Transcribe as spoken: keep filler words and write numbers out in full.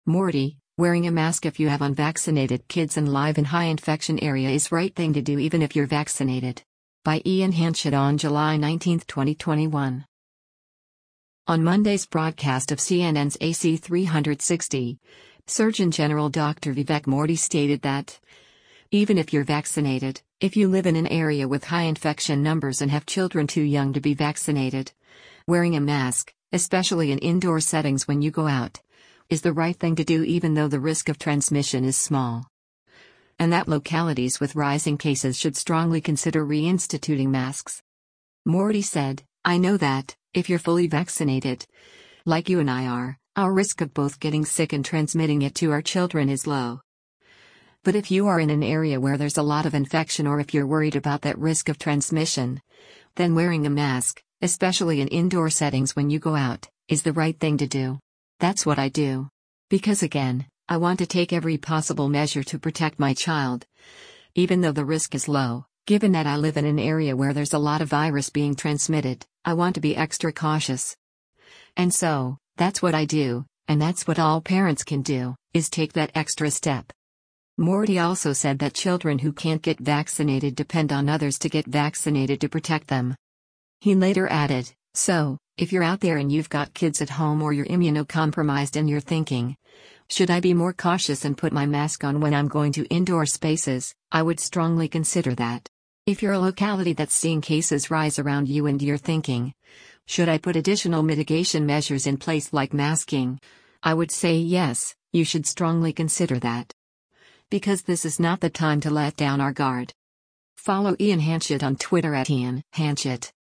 Morty, wearing a mask if you have unvaccinated kids and live in high infection area is right thing to do even if you're vaccinated. By Ian Hanchett on July nineteenth, twenty twenty-one. On Monday's broadcast of C N N's A C three sixty, Surgeon General Doctor Vivek Murthy stated that, even if you're vaccinated, if you live in an area with high infection numbers and have children too young to be vaccinated, wearing a mask, especially in indoor settings when you go out, is the right thing to do even though the risk of transmission is small. And that localities with rising cases should strongly consider reinstituting masks. Murthy said, "I know that, if you're fully vaccinated, like you and I are, our risk of both getting sick and transmitting it to our children is low. But if you are in an area where there's a lot of infection or if you're worried about that risk of transmission, then wearing a mask, especially in indoor settings when you go out, is the right thing to do. That's what I do. Because again, I want to take every possible measure to protect my child. Even though the risk is low, given that I live in an area where there's a lot of virus being transmitted, I want to be extra cautious. And so, that's what I do, and that's what all parents can do, is take that extra step." Murthy also said that children who can't get vaccinated depend on others to get vaccinated to protect them. He later added, "So, if you're out there and you've got kids at home or you're immunocompromised and you're thinking, should I be more cautious and put my mask on when I'm going to indoor spaces, I would strongly consider that. If you're a locality that's seeing cases rise around you and you're thinking, should I put additional mitigation measures in place like masking, I would say yes, you should strongly consider that. Because this is not the time to let down our guard." Follow Ian Hanchett on Twitter at Ian Hanchett.